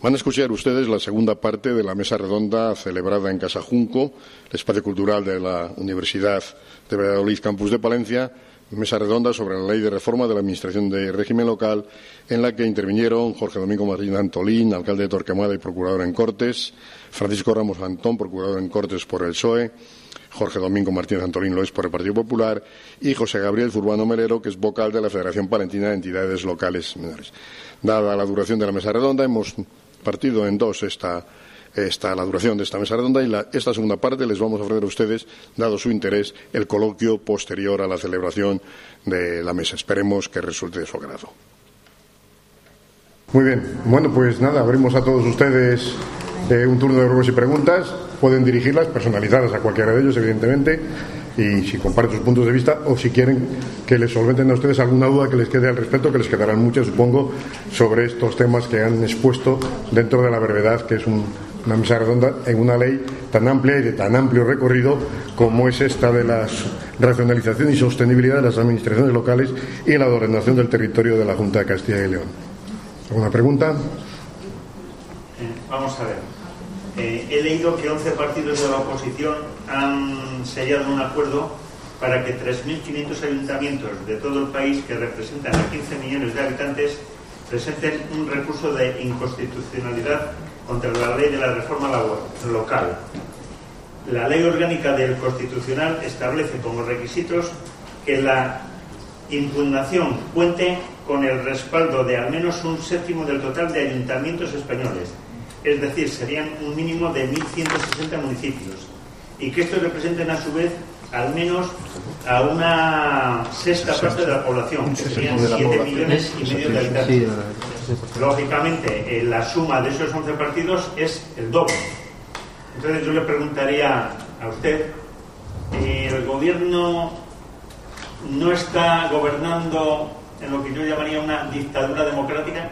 Van a escuchar ustedes la segunda parte de la mesa redonda celebrada en Casa Junco, el espacio cultural de la Universidad de Valladolid, campus de Palencia, mesa redonda sobre la Ley de Reforma de la Administración de Régimen Local, en la que intervinieron Jorge Domingo Martín Antolín, alcalde de Torquemada y procurador en Cortes, Francisco Ramos Antón, procurador en Cortes por el PSOE, Jorge Domingo Martínez Antolín lo es por el Partido Popular, y José Gabriel Zurbano Melero, que es vocal de la Federación Palentina de Entidades Locales Menores. Dada la duración de la mesa redonda, hemos partido en dos la duración de esta mesa redonda, y esta segunda parte les vamos a ofrecer a ustedes, dado su interés, el coloquio posterior a la celebración de la mesa. Esperemos que resulte de su agrado. Muy bien. Bueno, pues nada, abrimos a todos ustedes un turno de ruegos y preguntas. Pueden dirigirlas personalizadas a cualquiera de ellos, evidentemente, y si comparten sus puntos de vista o si quieren que les solventen a ustedes alguna duda que les quede al respecto, que les quedarán muchas, supongo, sobre estos temas que han expuesto dentro de la brevedad que es una mesa redonda en una ley tan amplia y de tan amplio recorrido como es esta de la racionalización y sostenibilidad de las administraciones locales y la ordenación del territorio de la Junta de Castilla y León. ¿Alguna pregunta? Vamos a ver. He leído que 11 partidos de la oposición han sellado un acuerdo para que 3.500 ayuntamientos de todo el país, que representan a 15 millones de habitantes, presenten un recurso de inconstitucionalidad contra la ley de la reforma local. La ley orgánica del Constitucional establece como requisitos que la impugnación cuente con el respaldo de al menos un séptimo del total de ayuntamientos españoles, es decir, serían un mínimo de 1.160 municipios, y que estos representen a su vez al menos a una sexta parte de la población, que serían 7,5 millones de habitantes. Lógicamente, la suma de esos 11 partidos es el doble. Entonces yo le preguntaría a usted, ¿el gobierno no está gobernando en lo que yo llamaría una dictadura democrática?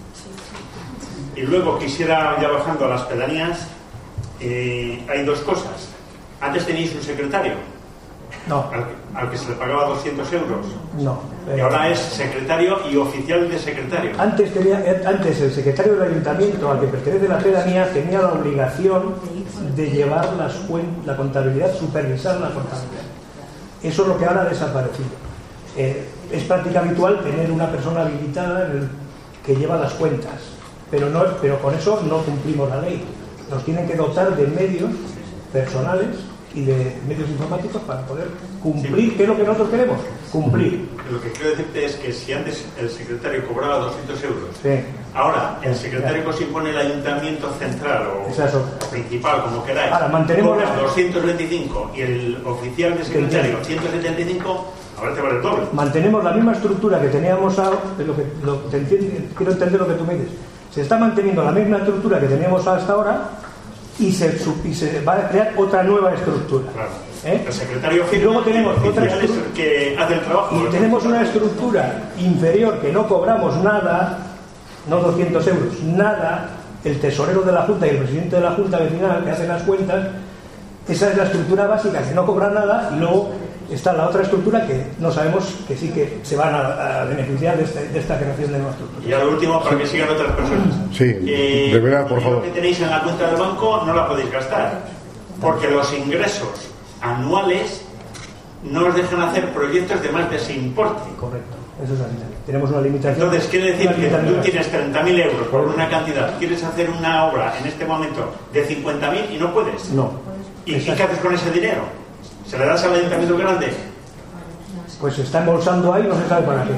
Y luego quisiera, ya bajando a las pedanías, hay dos cosas. Antes teníais un secretario, no, al que se le pagaba 200 euros. No. Y ahora es secretario y oficial de secretario. Antes el secretario del ayuntamiento, al que pertenece la pedanía, tenía la obligación de llevar la contabilidad, supervisar la contabilidad. Eso es lo que ahora ha desaparecido. Es práctica habitual tener una persona habilitada que lleva las cuentas, pero con eso no cumplimos la ley. Nos tienen que dotar de medios personales y de medios informáticos para poder cumplir, ¿qué es lo que nosotros queremos? Cumplir. Lo que quiero decirte es que si antes el secretario cobraba 200 euros, sí, ahora el secretario que os impone el ayuntamiento central o principal, como queráis, ahora mantenemos cobra 225 y el oficial de secretario 175, ahora te vale el doble. Mantenemos la misma estructura que teníamos ahora, quiero entender lo que tú me dices. Se está manteniendo la misma estructura que teníamos hasta ahora y se va a crear otra nueva estructura. Claro. El secretario y luego tenemos otra estructura que hace el trabajo. Y tenemos una estructura inferior que no cobramos nada, no 200 euros, nada. El tesorero de la Junta y el presidente de la Junta vecinal, que hacen las cuentas, esa es la estructura básica, que no cobra nada, y luego está la otra estructura que no sabemos que sí que se van a beneficiar de esta creación de nueva estructura. Y a lo último, para que sigan otras personas. Sí, de verdad, por favor. Lo que tenéis en la cuenta del banco no la podéis gastar, porque los ingresos anuales no os dejan hacer proyectos de más de ese importe. Correcto, eso es así. Tenemos una limitación. Entonces, quiere decir que tú tienes 30.000 euros por una cantidad, quieres hacer una obra en este momento de 50.000 y no puedes. No. ¿Y qué haces con ese dinero? ¿Se le das al ayuntamiento grande? Pues se está embolsando ahí, no se sabe para qué.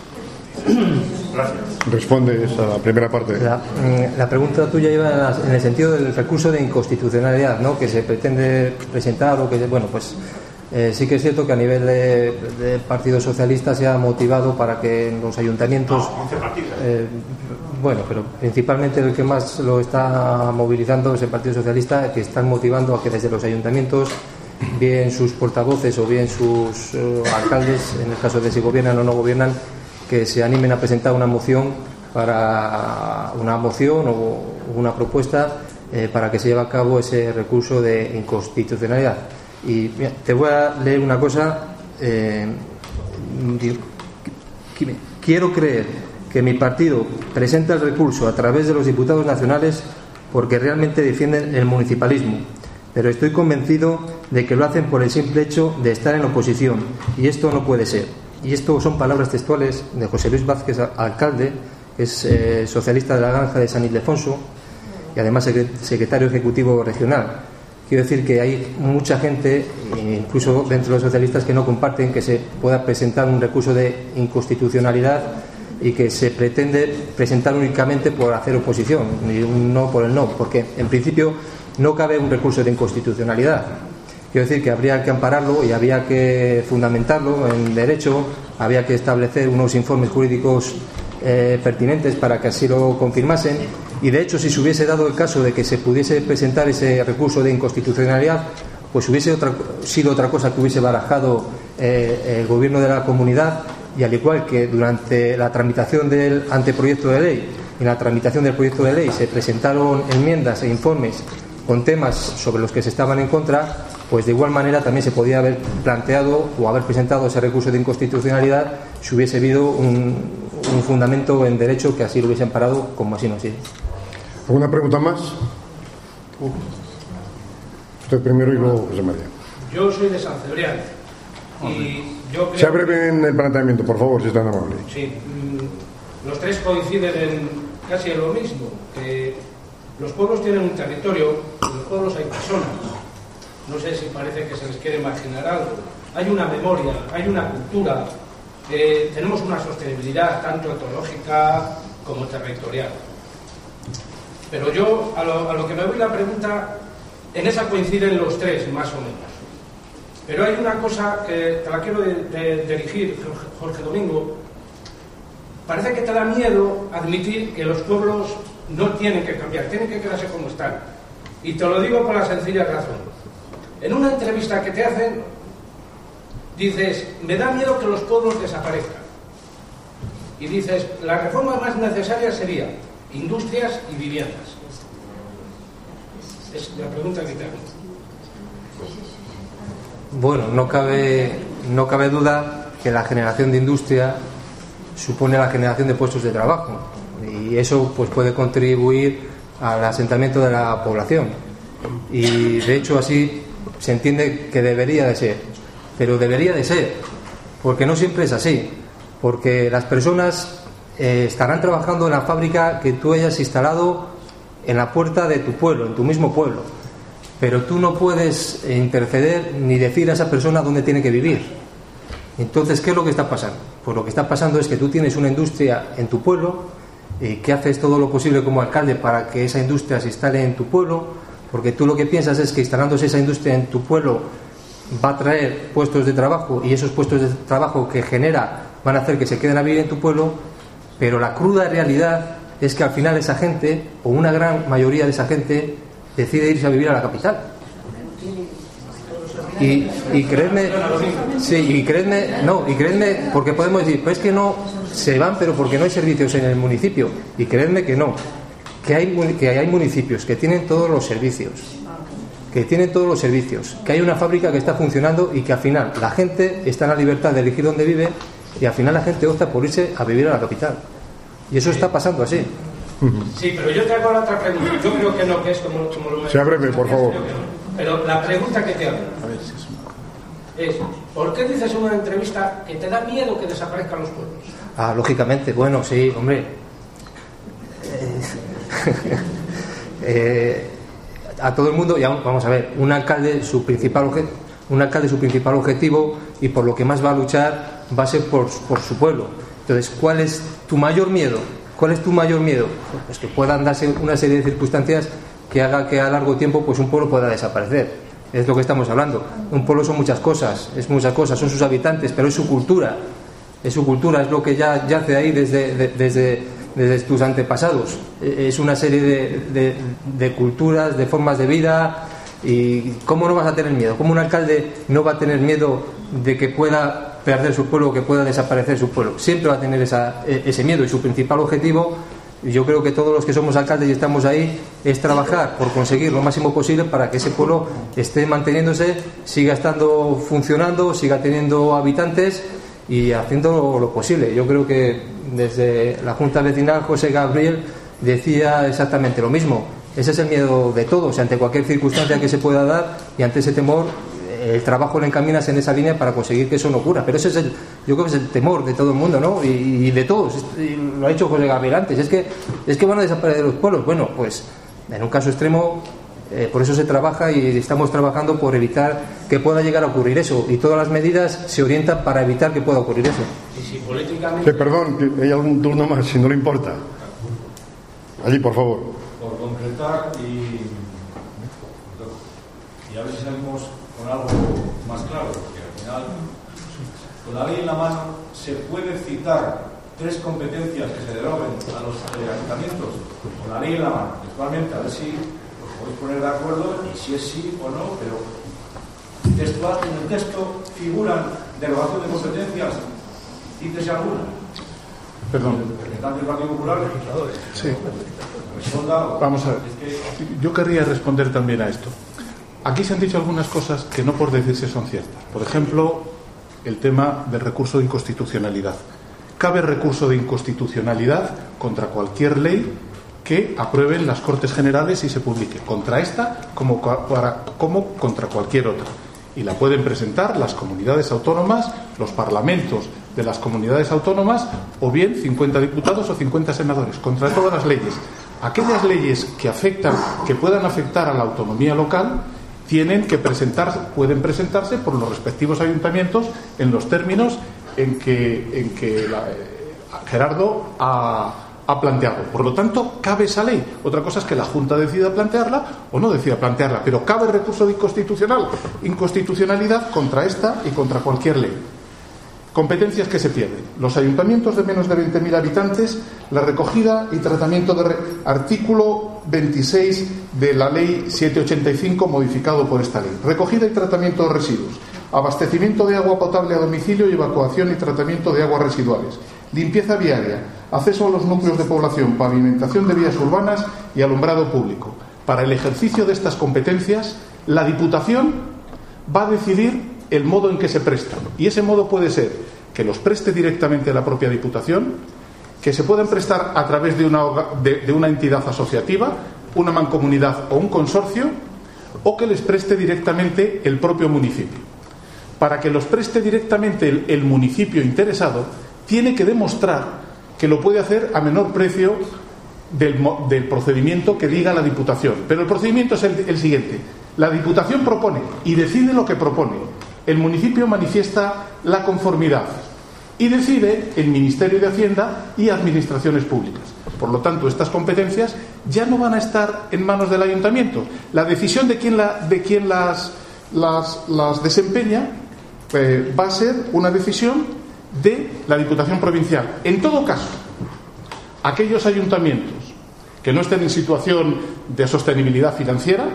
Gracias. Respondes a la primera parte. La pregunta tuya iba en el sentido del recurso de inconstitucionalidad, ¿no?, que se pretende presentar o que, bueno, pues sí que es cierto que a nivel de Partido Socialista se ha motivado para que en los ayuntamientos... No, 11 partidos. Bueno, pero principalmente el que más lo está movilizando es el Partido Socialista, que están motivando a que desde los ayuntamientos, bien sus portavoces o bien sus alcaldes, en el caso de si gobiernan o no gobiernan, que se animen a presentar una moción o una propuesta para que se lleve a cabo ese recurso de inconstitucionalidad. Y mira, te voy a leer una cosa. Quiero creer que mi partido presenta el recurso a través de los diputados nacionales porque realmente defienden el municipalismo, pero estoy convencido de que lo hacen por el simple hecho de estar en oposición, y esto no puede ser. Y esto son palabras textuales de José Luis Vázquez, alcalde, que es socialista de la Granja de San Ildefonso y además secretario ejecutivo regional. Quiero decir que hay mucha gente, incluso dentro de los socialistas, que no comparten que se pueda presentar un recurso de inconstitucionalidad y que se pretende presentar únicamente por hacer oposición y un no por el no, porque en principio no cabe un recurso de inconstitucionalidad. Quiero decir que habría que ampararlo y había que fundamentarlo en derecho, había que establecer unos informes jurídicos pertinentes para que así lo confirmasen, y de hecho si se hubiese dado el caso de que se pudiese presentar ese recurso de inconstitucionalidad, pues hubiese sido otra cosa que hubiese barajado el gobierno de la comunidad, y al igual que durante la tramitación del anteproyecto de ley y en la tramitación del proyecto de ley se presentaron enmiendas e informes con temas sobre los que se estaban en contra, pues de igual manera también se podía haber planteado o haber presentado ese recurso de inconstitucionalidad si hubiese habido un fundamento en derecho que así lo hubiese amparado, como así no ha sido. ¿Alguna pregunta más? Usted primero y luego José María. Yo soy de San Cebrián y yo creo... Sea breve en el planteamiento, por favor, si es tan amable. Sí, los tres coinciden en casi en lo mismo, que los pueblos tienen un territorio, en los pueblos hay personas. No sé si parece que se les quiere imaginar algo. Hay una memoria, hay una cultura, tenemos una sostenibilidad tanto ecológica como territorial. Pero yo, a lo que me voy la pregunta, en esa coinciden los tres, más o menos. Pero hay una cosa que te la quiero dirigir, Jorge Domingo. Parece que te da miedo admitir que los pueblos no tienen que cambiar, tienen que quedarse como están. Y te lo digo por la sencilla razón. En una entrevista que te hacen, dices, me da miedo que los pueblos desaparezcan. Y dices, la reforma más necesaria sería industrias y viviendas. Es la pregunta que te hago. Bueno, no cabe duda que la generación de industria supone la generación de puestos de trabajo, y eso pues puede contribuir al asentamiento de la población, y de hecho así se entiende que debería de ser, pero debería de ser porque no siempre es así, porque las personas estarán trabajando en la fábrica que tú hayas instalado en la puerta de tu pueblo, en tu mismo pueblo, pero tú no puedes interceder ni decir a esa persona dónde tiene que vivir. Entonces, ¿qué es lo que está pasando? Pues lo que está pasando es que tú tienes una industria en tu pueblo y que haces todo lo posible como alcalde para que esa industria se instale en tu pueblo, porque tú lo que piensas es que instalándose esa industria en tu pueblo va a traer puestos de trabajo, y esos puestos de trabajo que genera van a hacer que se queden a vivir en tu pueblo, pero la cruda realidad es que al final esa gente, o una gran mayoría de esa gente, decide irse a vivir a la capital. Y creedme, sí, y creedme, porque podemos decir, pues es que no se van, pero porque no hay servicios en el municipio, y creedme que no, que hay municipios que tienen todos los servicios, que hay una fábrica que está funcionando y que al final la gente está en la libertad de elegir dónde vive, y al final la gente opta por irse a vivir a la capital, y eso está pasando así. Sí, pero yo te hago la otra pregunta. Yo creo que no, que es como lo... Sea breve, por favor. Pero la pregunta que te hago es, ¿por qué dices en una entrevista que te da miedo que desaparezcan los pueblos? Ah, lógicamente, bueno, sí, hombre. A todo el mundo, ya vamos a ver, un alcalde su principal objetivo y por lo que más va a luchar va a ser por su pueblo. Entonces, ¿cuál es tu mayor miedo? Pues que puedan darse una serie de circunstancias que haga que a largo tiempo pues un pueblo pueda desaparecer. Es lo que estamos hablando. Un pueblo son muchas cosas, son sus habitantes, pero es su cultura, es lo que ya yace ahí desde tus antepasados. Es una serie de culturas, de formas de vida. ¿Y cómo no vas a tener miedo? ¿Cómo un alcalde no va a tener miedo de que pueda perder su pueblo, que pueda desaparecer su pueblo? Siempre va a tener ese miedo, y su principal objetivo, yo creo que todos los que somos alcaldes y estamos ahí, es trabajar por conseguir lo máximo posible para que ese pueblo esté manteniéndose, siga estando funcionando, siga teniendo habitantes y haciendo lo posible. Yo creo que desde la Junta Vecinal, José Gabriel decía exactamente lo mismo. Ese es el miedo de todos, ante cualquier circunstancia que se pueda dar, y ante ese temor el trabajo lo encaminas en esa línea para conseguir que eso no ocurra. Pero ese es yo creo que es el temor de todo el mundo, ¿no? Y de todos. Y lo ha dicho José Gabriel antes. Es que van a desaparecer los pueblos. Bueno, pues en un caso extremo, por eso se trabaja, y estamos trabajando por evitar que pueda llegar a ocurrir eso. Y todas las medidas se orientan para evitar que pueda ocurrir eso. Y si políticamente... Perdón, hay algún turno más, si no le importa. Allí, por favor. Por concretar y a ver si salimos con algo más claro, porque al final, con la ley en la mano, se puede citar 3 competencias que se deroguen a los ayuntamientos, con la ley en la mano, actualmente, a ver si os podéis poner de acuerdo y si es sí o no, pero textual, en el texto figuran derogación de competencias, cítese alguna. Perdón. Representante del Partido Popular, legisladores. Sí. Responda. Vamos a ver. Yo querría responder también a esto. Aquí se han dicho algunas cosas que no por decirse son ciertas. Por ejemplo, el tema del recurso de inconstitucionalidad. Cabe recurso de inconstitucionalidad contra cualquier ley que aprueben las Cortes Generales y se publique, contra esta como contra cualquier otra. Y la pueden presentar las comunidades autónomas, los parlamentos de las comunidades autónomas, o bien 50 diputados o 50 senadores, contra todas las leyes. Aquellas leyes que puedan afectar a la autonomía local pueden presentarse por los respectivos ayuntamientos en los términos en que Gerardo ha planteado. Por lo tanto, cabe esa ley. Otra cosa es que la Junta decida plantearla o no decida plantearla, pero cabe recurso de inconstitucionalidad contra esta y contra cualquier ley. Competencias que se pierden. Los ayuntamientos de menos de 20.000 habitantes, la recogida y tratamiento de artículo 26 de la ley 785 modificado por esta ley. Recogida y tratamiento de residuos. Abastecimiento de agua potable a domicilio y evacuación y tratamiento de aguas residuales. Limpieza viaria. Acceso a los núcleos de población. Pavimentación de vías urbanas y alumbrado público. Para el ejercicio de estas competencias, la Diputación va a decidir el modo en que se prestan, y ese modo puede ser que los preste directamente a la propia Diputación, que se puedan prestar a través de una entidad asociativa, una mancomunidad o un consorcio, o que les preste directamente el propio municipio. Para que los preste directamente el municipio interesado, tiene que demostrar que lo puede hacer a menor precio del procedimiento que diga la Diputación. Pero el procedimiento es el siguiente: la Diputación propone y decide lo que propone. El municipio manifiesta la conformidad y decide el Ministerio de Hacienda y Administraciones Públicas. Por lo tanto, estas competencias ya no van a estar en manos del ayuntamiento. La decisión de quién las desempeña va a ser una decisión de la Diputación Provincial. En todo caso, aquellos ayuntamientos que no estén en situación de sostenibilidad financiera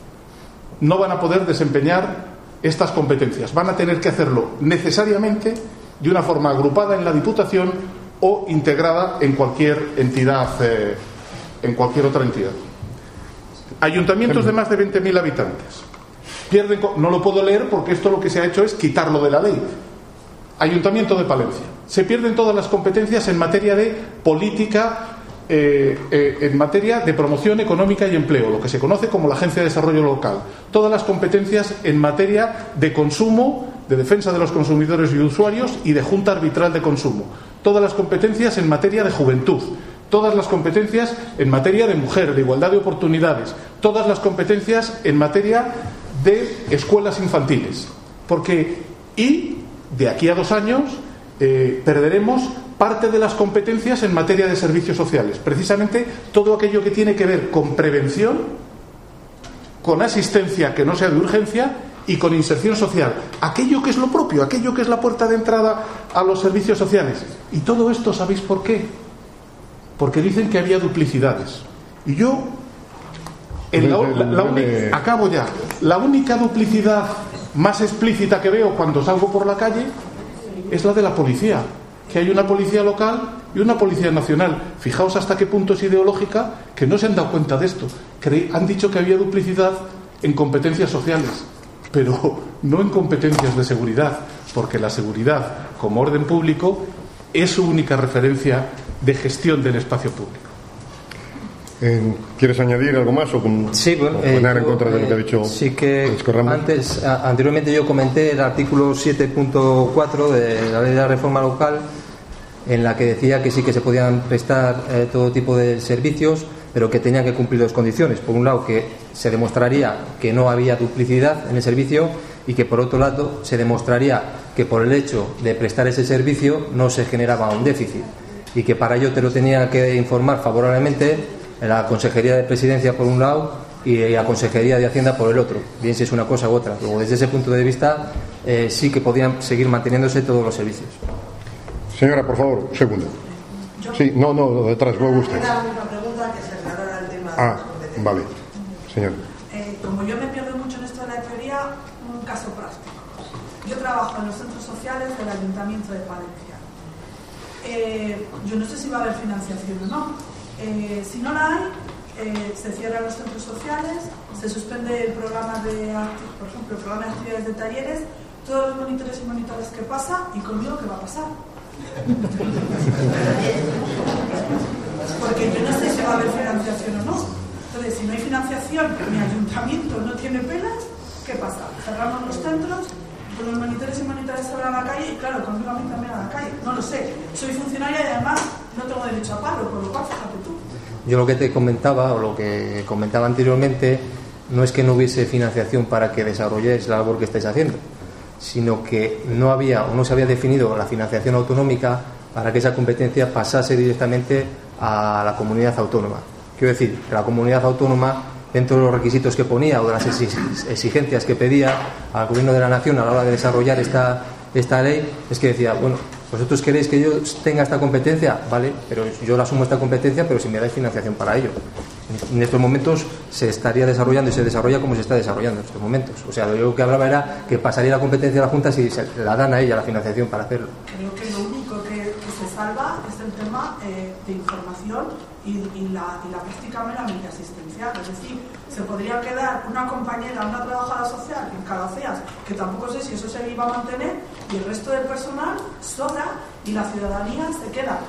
no van a poder desempeñar estas competencias. Van a tener que hacerlo necesariamente de una forma agrupada en la Diputación o integrada en cualquier entidad, en cualquier otra entidad. Ayuntamientos de más de 20.000 habitantes pierden, no lo puedo leer porque esto lo que se ha hecho es quitarlo de la ley. Ayuntamiento de Palencia. Se pierden todas las competencias en materia de política, en materia de promoción económica y empleo, lo que se conoce como la Agencia de Desarrollo Local. Todas las competencias en materia de consumo, de defensa de los consumidores y usuarios y de Junta Arbitral de Consumo. Todas las competencias en materia de juventud. Todas las competencias en materia de mujer, de igualdad de oportunidades. Todas las competencias en materia de escuelas infantiles. Y de aquí a 2 años perderemos parte de las competencias en materia de servicios sociales, precisamente todo aquello que tiene que ver con prevención, con asistencia que no sea de urgencia y con inserción social, aquello que es lo propio, aquello que es la puerta de entrada a los servicios sociales. Y todo esto, ¿sabéis por qué? Porque dicen que había duplicidades. Y yo, acabo ya, la única duplicidad más explícita que veo cuando salgo por la calle es la de la policía, que hay una policía local y una policía nacional. Fijaos hasta qué punto es ideológica, que no se han dado cuenta de esto. Han dicho que había duplicidad en competencias sociales, pero no en competencias de seguridad, porque la seguridad como orden público es su única referencia de gestión del espacio público. ¿Quieres añadir algo más o sí, bueno, opinar en contra de lo que ha dicho? Sí, que anteriormente yo comenté el artículo 7.4 de la ley de la reforma local, en la que decía que sí que se podían prestar todo tipo de servicios, pero que tenían que cumplir dos condiciones. Por un lado, que se demostraría que no había duplicidad en el servicio, y que por otro lado se demostraría que por el hecho de prestar ese servicio no se generaba un déficit, y que para ello te lo tenía que informar favorablemente la Consejería de Presidencia por un lado y la Consejería de Hacienda por el otro, bien si es una cosa u otra. Luego, desde ese punto de vista, sí que podían seguir manteniéndose todos los servicios. Señora, por favor, segundo. Sí, no, detrás, luego usted. Era una pregunta que se aclarara el tema. Vale, señor. Como yo me pierdo mucho en esto de la teoría, un caso práctico. Yo trabajo en los centros sociales del Ayuntamiento de Palencia. Yo no sé si va a haber financiación o no. Si no la hay, se cierran los centros sociales, se suspende el programa por ejemplo, el programa de actividades de talleres, todos los monitores y monitoras que pasa, y conmigo ¿qué va a pasar? Porque yo no sé si va a haber financiación o no. Entonces, si no hay financiación, mi ayuntamiento no tiene pelas, ¿qué pasa? Cerramos los centros, los monitores y monitoras salen a la calle, y claro, conmigo a mí también a la calle. No lo sé. Soy funcionaria y además no tengo derecho a paro, por lo cual, fíjate tú. Yo lo que te comentaba, o lo que comentaba anteriormente, no es que no hubiese financiación para que desarrolléis la labor que estáis haciendo, sino que no había o no se había definido la financiación autonómica para que esa competencia pasase directamente a la comunidad autónoma. Quiero decir, que la comunidad autónoma, dentro de los requisitos que ponía o de las exigencias que pedía al Gobierno de la Nación a la hora de desarrollar esta ley, es que decía, bueno, vosotros queréis que yo tenga esta competencia, vale, pero yo la asumo esta competencia, pero si me dais financiación para ello. En estos momentos se estaría desarrollando y se desarrolla como se está desarrollando en estos momentos. O sea, yo lo que hablaba era que pasaría la competencia a la Junta si se la dan a ella la financiación para hacerlo. Creo que lo único que se salva es el tema de información y la práctica meramente asistencial. Es decir, se podría quedar una compañera, una trabajadora social en Calafeas, que tampoco sé si eso se iba a mantener, y el resto del personal sobra, y la ciudadanía se queda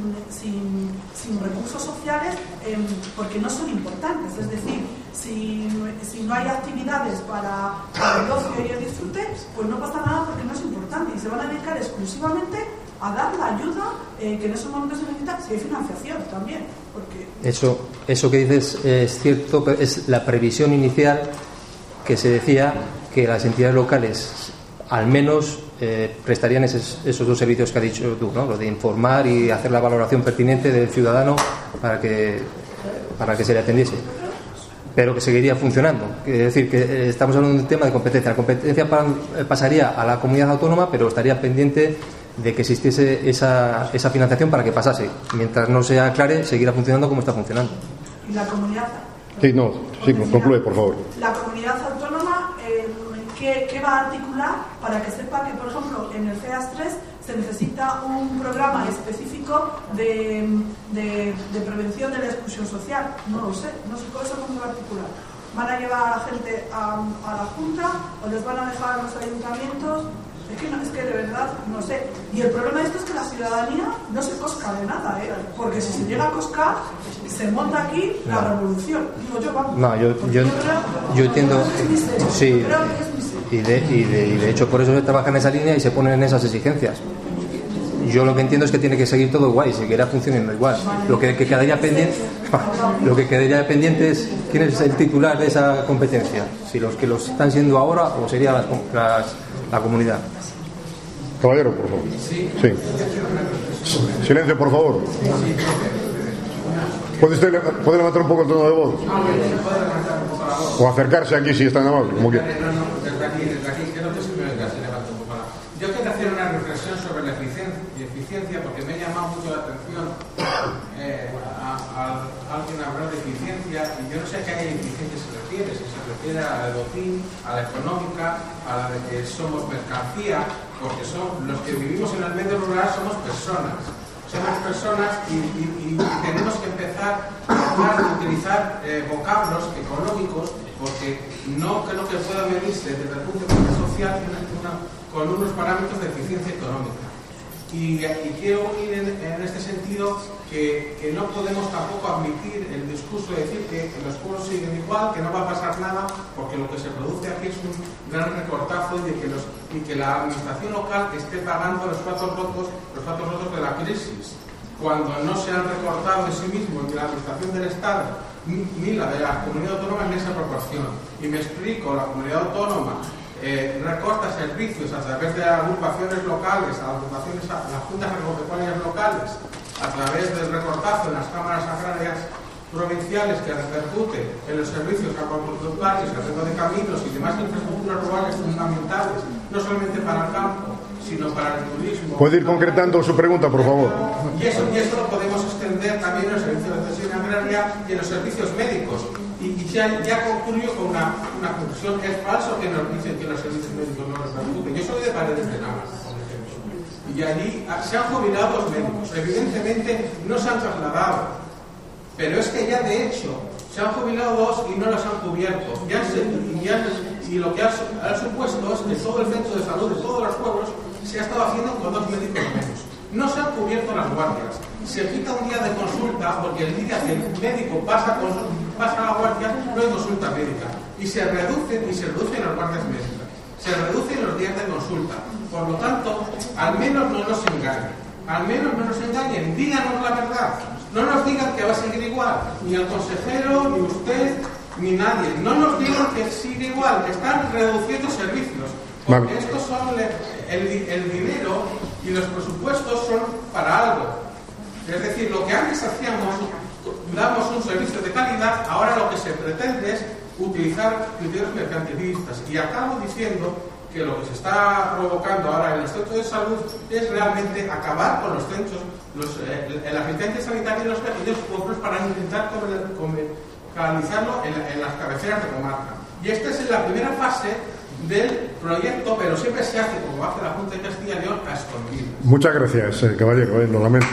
sin recursos sociales porque no son importantes. Es decir, si no hay actividades para el ocio y el disfrute, pues no pasa nada porque no es importante, y se van a dedicar exclusivamente a dar la ayuda que en esos momentos se necesita, si hay financiación también. Porque... Eso que dices es cierto, pero es la previsión inicial que se decía que las entidades locales al menos prestarían esos dos servicios que has dicho tú, ¿no? Lo de informar y hacer la valoración pertinente del ciudadano para que se le atendiese, pero que seguiría funcionando. Es decir, que estamos hablando de un tema de competencia. La competencia pasaría a la comunidad autónoma, pero estaría pendiente de que existiese esa financiación para que pasase. Mientras no se aclare, seguirá funcionando como está funcionando. ¿Y la comunidad? Sí, concluye, por favor. La comunidad autónoma, ¿qué va a articular para que sepa que, por ejemplo, en el FEAS 3 se necesita un programa específico de prevención de la exclusión social? No lo sé, no sé eso cómo va a articular. ¿Van a llevar a la gente a la Junta o les van a dejar a los ayuntamientos? Es que de verdad no sé. Y el problema de esto es que la ciudadanía no se cosca de nada, porque si se llega a coscar, se monta aquí la revolución. Digo yo, vamos. No, yo entiendo. Sí. Y de hecho por eso se trabaja en esa línea y se ponen en esas exigencias. Yo lo que entiendo es que tiene que seguir todo igual y seguirá funcionando igual. Lo que quedaría pendiente es quién es el titular de esa competencia, si los que los están siendo ahora o sería la comunidad. Caballero, por favor. Sí. Silencio, por favor. ¿Puede levantar un poco el tono de voz? O acercarse aquí si es tan amable, como quiera. Desde aquí, que no te sirve que se levante un poco. Yo quiero hacer una reflexión sobre la eficiencia, porque me ha llamado mucho la atención a alguien hablar de eficiencia, y yo no sé a qué eficiencia se refiere, si se refiere a la botín, a la económica, a la de que somos mercancía, porque son los que vivimos en el medio rural, somos personas y tenemos que empezar a utilizar vocablos económicos, porque no creo que pueda medirse desde el punto de vista social con unos parámetros de eficiencia económica. Y quiero unir en este sentido que no podemos tampoco admitir el discurso de decir que los pueblos siguen igual, que no va a pasar nada, porque lo que se produce aquí es un gran recortazo y que la administración local esté pagando los platos rotos de la crisis, cuando no se han recortado en sí mismos ni la administración del Estado ni la de la comunidad autónoma en esa proporción. Y me explico, la comunidad autónoma recorta servicios a través de agrupaciones locales, a las juntas agropecuarias locales, a través del recortazo en las cámaras agrarias provinciales que repercute en los servicios agropecuarios, arreglo de caminos y demás infraestructuras rurales fundamentales, no solamente para el campo, sino para el turismo. ¿Puede ir concretando su pregunta, por favor? Y eso lo podemos extender también en los servicios de atención agraria y en los servicios médicos. Y ya concluyo con una conclusión. Es falso que nos dicen que los servicios médicos no nos preocupen. Yo soy de Paredes de Navas, por ejemplo. Y allí se han jubilado los médicos. Evidentemente no se han trasladado. Pero es que ya de hecho se han jubilado dos y no los han cubierto. Y lo que ha supuesto es que todo el centro de salud de todos los pueblos se ha estado haciendo con 2 médicos menos. No se han cubierto las guardias. Se quita un día de consulta porque el día que el médico pasa a la guardia no hay consulta médica. Y se reducen las guardias médicas. Se reducen los días de consulta. Por lo tanto, al menos no nos engañen. Al menos no nos engañen. Díganos la verdad. No nos digan que va a seguir igual. Ni el consejero, ni usted, ni nadie. No nos digan que sigue igual. Están reduciendo servicios. Porque estos son el dinero y los presupuestos son para algo. Es decir, lo que antes hacíamos, damos un servicio de calidad, ahora lo que se pretende es utilizar criterios mercantilistas. Y acabo diciendo que lo que se está provocando ahora en el centro de salud es realmente acabar con los centros, el asistente sanitario en los pequeños pueblos para intentar canalizarlo en las cabeceras de comarca. Y esta es la primera fase del proyecto, pero siempre se hace, como hace la Junta de Castilla y León, a escondidas. Muchas gracias, caballero, lo lamento.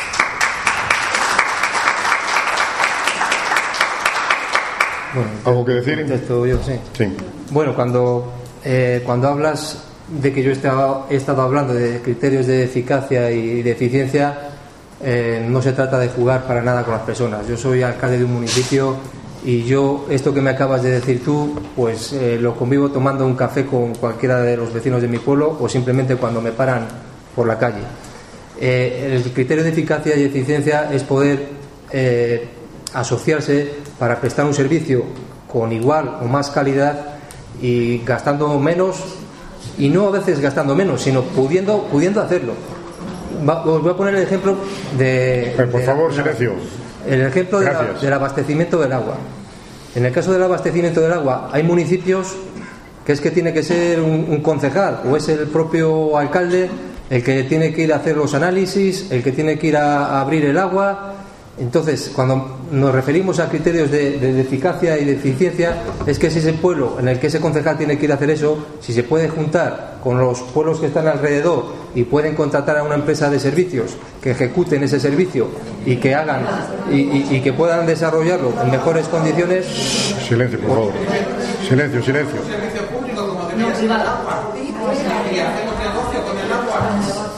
Bueno, ¿algo que decir? Yo, sí. Sí. Bueno, cuando hablas de que yo he estado hablando de criterios de eficacia y de eficiencia, no se trata de jugar para nada con las personas. Yo soy alcalde de un municipio y yo, esto que me acabas de decir tú, pues lo convivo tomando un café con cualquiera de los vecinos de mi pueblo o simplemente cuando me paran por la calle. El criterio de eficacia y eficiencia es poder asociarse para prestar un servicio con igual o más calidad y gastando menos, y no a veces gastando menos, sino pudiendo hacerlo. Os voy a poner el ejemplo por favor, silencio. El ejemplo del abastecimiento del agua. En el caso del abastecimiento del agua, hay municipios que es que tiene que ser un concejal o es el propio alcalde el que tiene que ir a hacer los análisis, el que tiene que ir a abrir el agua. Entonces, cuando nos referimos a criterios de eficacia y de eficiencia, es que si ese pueblo en el que ese concejal tiene que ir a hacer eso, si se puede juntar con los pueblos que están alrededor y pueden contratar a una empresa de servicios que ejecuten ese servicio y que hagan y que puedan desarrollarlo en mejores condiciones. Silencio, por favor. Silencio. Un servicio público como debería ser el agua. Y hacemos negocio con el agua.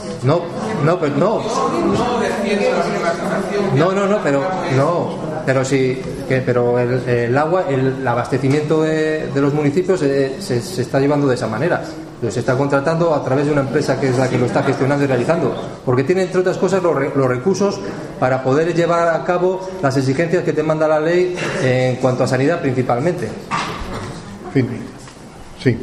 Pero el agua, el abastecimiento de los municipios se está llevando de esa manera. Se está contratando a través de una empresa que es la que lo está gestionando y realizando, porque tiene, entre otras cosas, los recursos para poder llevar a cabo las exigencias que te manda la ley en cuanto a sanidad principalmente. Sí.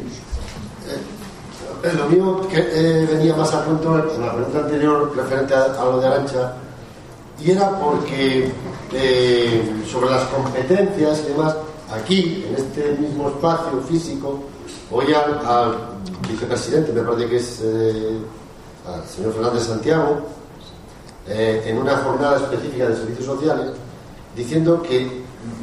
Lo mío que venía más a punto en la pregunta anterior referente a lo de Arantxa, y era porque sobre las competencias y demás, aquí, en este mismo espacio físico, oí al vicepresidente, me parece que es al señor Fernández Santiago, en una jornada específica de servicios sociales, diciendo que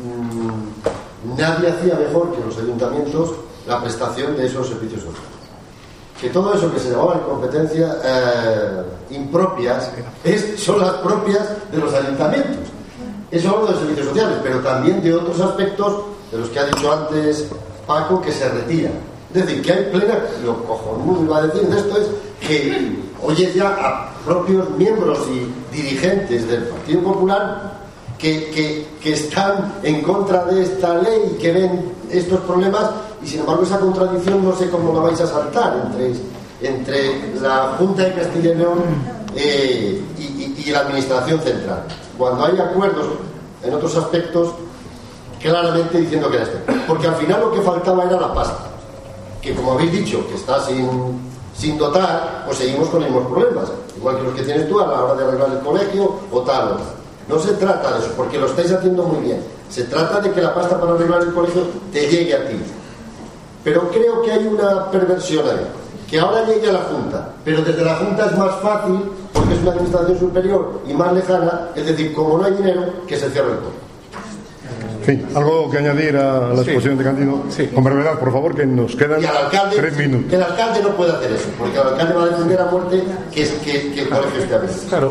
nadie hacía mejor que los ayuntamientos la prestación de esos servicios sociales. Que todo eso que se llamaban competencias impropias son las propias de los ayuntamientos. Eso hablo de servicios sociales, pero también de otros aspectos de los que ha dicho antes Paco, que se retiran. Es decir, que hay plena... Lo cojonudo iba a decir de esto es que hoy es ya propios miembros y dirigentes del Partido Popular que están en contra de esta ley, que ven estos problemas, y sin embargo esa contradicción no sé cómo la vais a saltar entre la Junta de Castilla y León y la Administración Central, cuando hay acuerdos en otros aspectos claramente diciendo que era este. Porque al final lo que faltaba era la pasta, que como habéis dicho, que está sin dotar, pues seguimos con los mismos problemas, igual que los que tienes tú a la hora de arreglar el colegio o tal o tal. No se trata de eso, porque lo estáis haciendo muy bien. Se trata de que la pasta para arreglar el colegio te llegue a ti. Pero creo que hay una perversión ahí, que ahora llegue a la Junta, pero desde la Junta es más fácil porque es una administración superior y más lejana, es decir, como no hay dinero, que se cierre el colegio. Sí, ¿algo que añadir a la exposición de Cándido? Sí. Con brevedad, por favor, que nos quedan 3 minutos. El alcalde no puede hacer eso, porque el alcalde va a defender a muerte que el colegio esté abierto. Claro,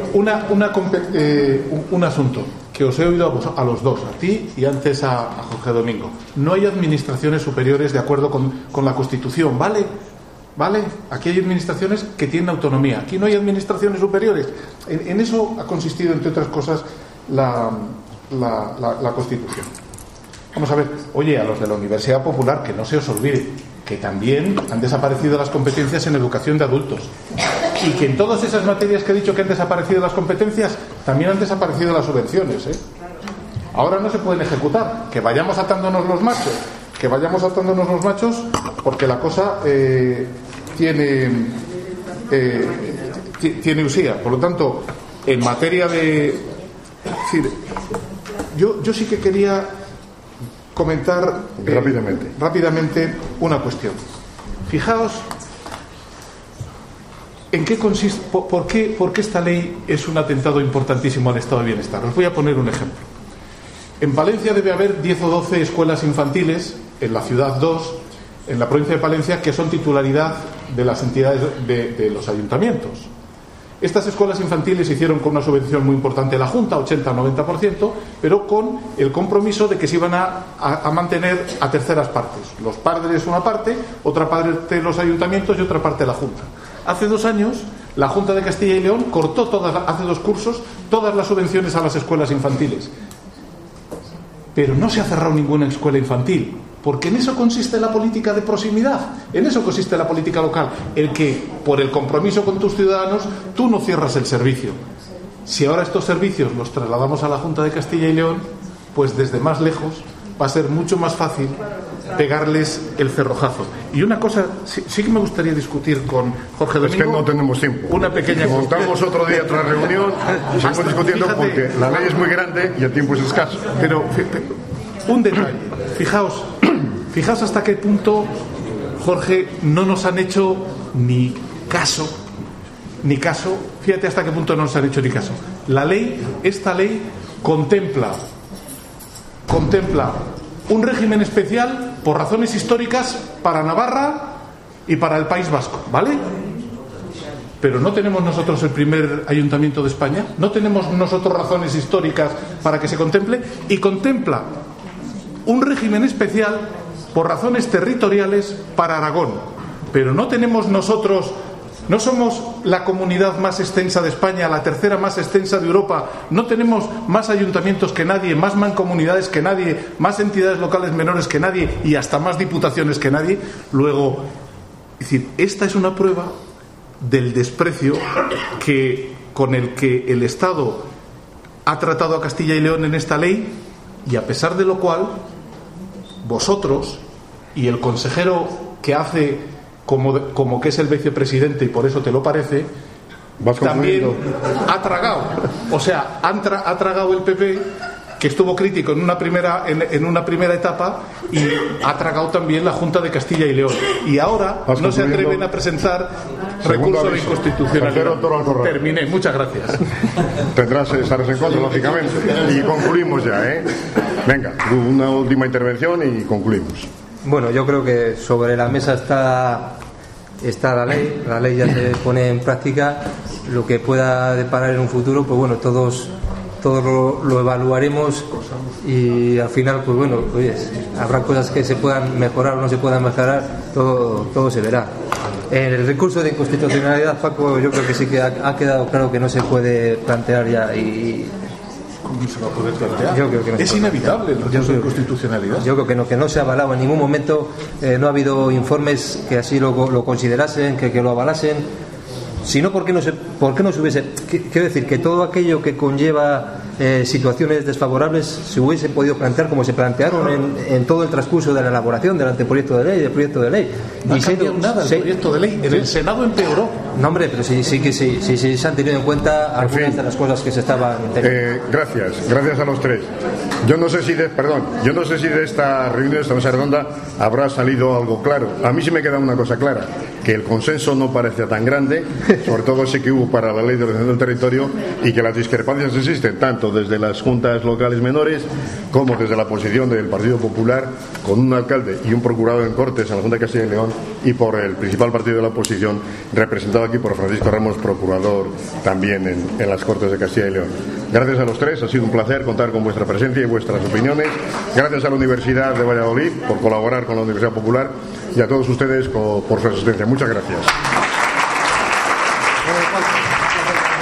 un asunto que os he oído a los dos, a ti y antes a Jorge Domingo. No hay administraciones superiores de acuerdo con la Constitución, ¿vale? ¿Vale? Aquí hay administraciones que tienen autonomía. Aquí no hay administraciones superiores. En eso ha consistido, entre otras cosas, la Constitución. Vamos a ver, oye, a los de la Universidad Popular, que no se os olvide que también han desaparecido las competencias en educación de adultos, y que en todas esas materias que he dicho que han desaparecido las competencias, también han desaparecido las subvenciones, ¿eh? Ahora no se pueden ejecutar. Que vayamos atándonos los machos, porque la cosa tiene usía. Por lo tanto, en materia de... Es decir, yo sí que quería comentar rápidamente una cuestión. Fijaos en qué consiste, por qué esta ley es un atentado importantísimo al estado de bienestar. Os voy a poner un ejemplo. En Palencia debe haber 10 o 12 escuelas infantiles, en la ciudad 2, en la provincia de Palencia, que son titularidad de las entidades de los ayuntamientos. Estas escuelas infantiles se hicieron con una subvención muy importante de la Junta, 80-90%, pero con el compromiso de que se iban a mantener a terceras partes. Los padres una parte, otra parte los ayuntamientos y otra parte la Junta. Hace 2 años, la Junta de Castilla y León cortó hace 2 cursos, todas las subvenciones a las escuelas infantiles. Pero no se ha cerrado ninguna escuela infantil, porque en eso consiste la política de proximidad, en eso consiste la política local, el que, por el compromiso con tus ciudadanos, tú no cierras el servicio. Si ahora estos servicios los trasladamos a la Junta de Castilla y León, pues desde más lejos va a ser mucho más fácil pegarles el cerrojazo. Y una cosa, sí que me gustaría discutir con Jorge Domingo. Es que no tenemos tiempo. Una pequeña montamos otro día otra reunión y seguimos discutiendo, fíjate, porque la ley es muy grande y el tiempo es escaso. Pero un detalle, fijaos hasta qué punto, Jorge, no nos han hecho ni caso, fíjate hasta qué punto no nos han hecho ni caso. Esta ley contempla un régimen especial por razones históricas para Navarra y para el País Vasco, ¿vale? Pero no tenemos nosotros el primer ayuntamiento de España, no tenemos nosotros razones históricas para que se contemple, y contempla un régimen especial por razones territoriales para Aragón. Pero no tenemos nosotros, no somos la comunidad más extensa de España, la tercera más extensa de Europa, no tenemos más ayuntamientos que nadie, más mancomunidades que nadie, más entidades locales menores que nadie y hasta más diputaciones que nadie. Luego, es decir, esta es una prueba del desprecio con el que el Estado ha tratado a Castilla y León en esta ley, y a pesar de lo cual vosotros y el consejero que hace como que es el vicepresidente y por eso te lo parece, también ha tragado. O sea, ha tragado el PP, que estuvo crítico en una primera etapa, y ha tragado también la Junta de Castilla y León. Y ahora no se atreven a presentar recurso de inconstitucionalidad. Terminé, muchas gracias. Tendrás estarás en contra, lógicamente. Y concluimos ya, ¿eh? Venga, una última intervención y concluimos. Bueno, yo creo que sobre la mesa está la ley ya se pone en práctica. Lo que pueda deparar en un futuro, pues bueno, todos lo evaluaremos, y al final, pues bueno, oye, habrá cosas que se puedan mejorar o no se puedan mejorar, todo se verá. En el recurso de inconstitucionalidad, Paco, yo creo que sí que ha quedado claro que no se puede plantear ya y... ¿Cómo se va a poder plantear? Yo creo que no es inevitable el recurso de inconstitucionalidad. Yo creo que no se ha avalado en ningún momento, no ha habido informes que así lo considerasen, que lo avalasen. Si no, ¿por qué no se hubiese? Quiero decir que todo aquello que conlleva situaciones desfavorables se hubiese podido plantear como se plantearon en todo el transcurso de la elaboración del anteproyecto de ley, del proyecto de ley. No ha cambiado nada el proyecto de ley. En el Senado empeoró. No, hombre, pero sí se han tenido en cuenta algunas de las cosas que se estaban teniendo. Gracias a los tres. Yo no sé si de esta reunión, de esta mesa redonda, habrá salido algo claro. A mí sí me queda una cosa clara, que el consenso no parecía tan grande, sobre todo ese que hubo para la ley de ordenación del territorio, y que las discrepancias existen tanto desde las juntas locales menores como desde la posición del Partido Popular, con un alcalde y un procurador en Cortes en la Junta de Castilla y León, y por el principal partido de la oposición, representado aquí por Francisco Ramos, procurador también en las Cortes de Castilla y León. Gracias a los tres, ha sido un placer contar con vuestra presencia y vuestras opiniones. Gracias a la Universidad de Valladolid por colaborar con la Universidad Popular y a todos ustedes por su asistencia. Muchas gracias.